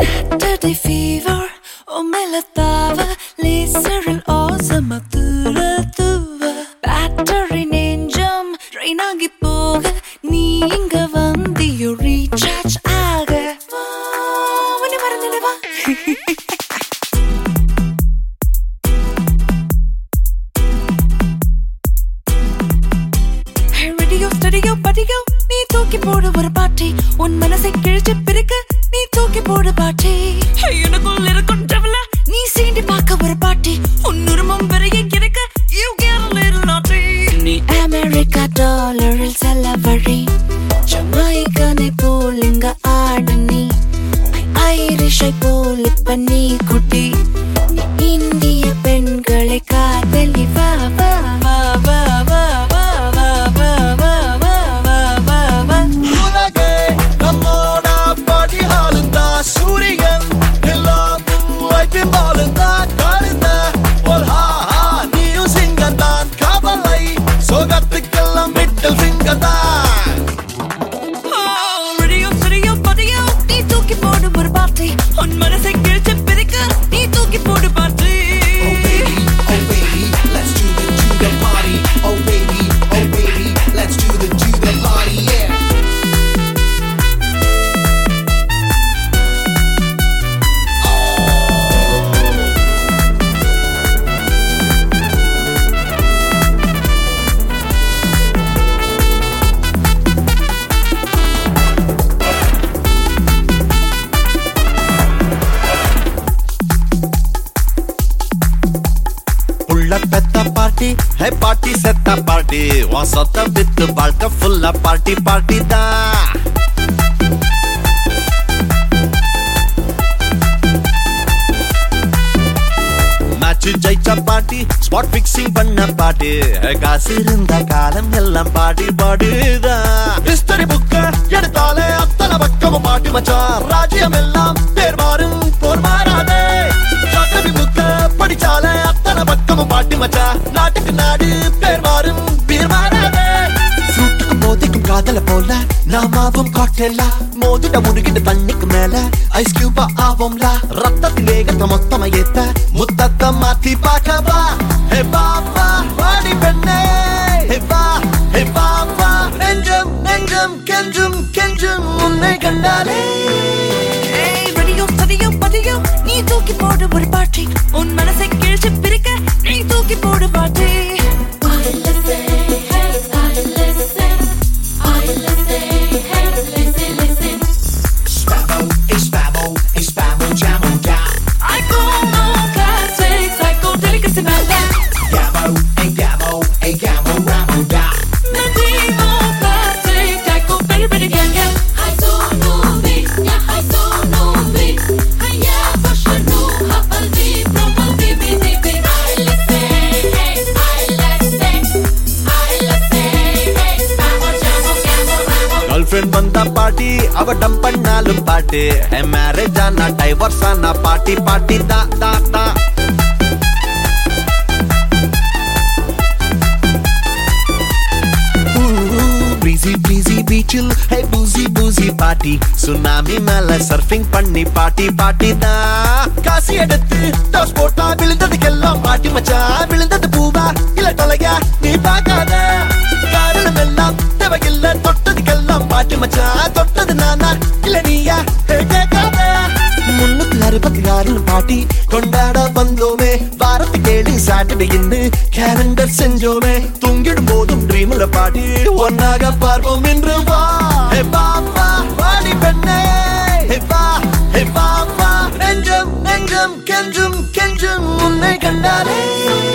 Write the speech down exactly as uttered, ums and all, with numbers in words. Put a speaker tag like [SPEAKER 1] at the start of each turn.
[SPEAKER 1] Saturday fever, oh melatava, laser awesome atura tuva. Battery nenjam, drain agi poga, nee inga vandiyo recharge aga. Vani maranileva. Radio stereo patio, nee tooki podu oru party, un manasai kizhichu pirukku, nee tooki podu party. Hey enakul irukkum devil, nee seendi paaka oru party, un urumum veriye irukku, you get a little naughty. Nee America dollar il salavari, Jamaica ne poolinga aadani, Irish ai pool panni kutti, India pengale kaadali va va va va va.
[SPEAKER 2] Hey party set the party, what's up the with the bulk of full of party party da. Match jaicha party, spot fixing panna party, hey kaasirunda kaalam ellam party party da. History book eduthaale attala pakkam party macha, rajyam ellam per maarum por maarade. Geography book படிச்சாலே attala pakkam party macha, நாட்டுக்கு நாடு பேர் மாறும் beer மாறாதே. ஃப்ரூட்டுக்கு மோதிக்கும் காதல போல நாமாவும் காட்டேலா, மோதிட முருகிட்ட தண்ணிக்கு மேல ice Cuba ஆவோம்லா. ரத்தத்தின் வேகத்தை மொத்தமா ஏத்த முத்தத்தை மாத்தி பார்க்கவா. ஹே பாப்பா வாடி பெண்ணே, ஹே வா ஹே பாப்பா, நெஞ்சம் நெஞ்சம் கெஞ்சும் கெஞ்சும் உன்னை கண்டாலே.
[SPEAKER 1] Radio stereo patio, nee tooki podu oru party, un manasai kizhichu pirukku, nee tooki podu party. I listen, hey, I listen, I listen, hey, listen, listen.
[SPEAKER 3] Spamo, it's spamo, it's spamo, jamo, da.
[SPEAKER 1] I go no classic, psychedelic simala.
[SPEAKER 3] Gamo, hey, gamo, hey, gamo, ramo, da.
[SPEAKER 1] Medievo classic, psycho very very gang gang. I don't know me, yeah I don't know me. I yeah fashion no, hapal vi, propal vi, vi, vi, vi. I listen, hey, I listen, I listen, hey, spamo, jamo, gamo, ramo.
[SPEAKER 2] Girlfriend banda party, ava dump pannalum party, hey marriage ana divorce ana party party da da da. Breezy breezy beachil, hey boozy boozy party, tsunami mela surfing panni party party da. Kaasi eduthu toss pota vilundadukkellam party macha, vilundathu poova illa tolaiya nee paakada. Kaaranam ellam thevayilla tottadukkellam party macha, tottadu nana illa neeya hey kekada. முன்னூத்தி அறுபத்தி ஆறு பாட்டி கொண்டாட வந்தோமே, வாரத்துக்கு ஏழு Saturday இன்னு calendar செஞ்சோமே. தூங்கிடும் போதும் ட்ரீம்ல பாட்டி ஒன்னாக பார்ப்போம் என்று வா. ஹே பாப்பா வாடி பெண்ணே, ஹே வா ஹே பாப்பா, நெஞ்சம் நெஞ்சம் கெஞ்சும் கெஞ்சும் உன்னை கண்டாலே.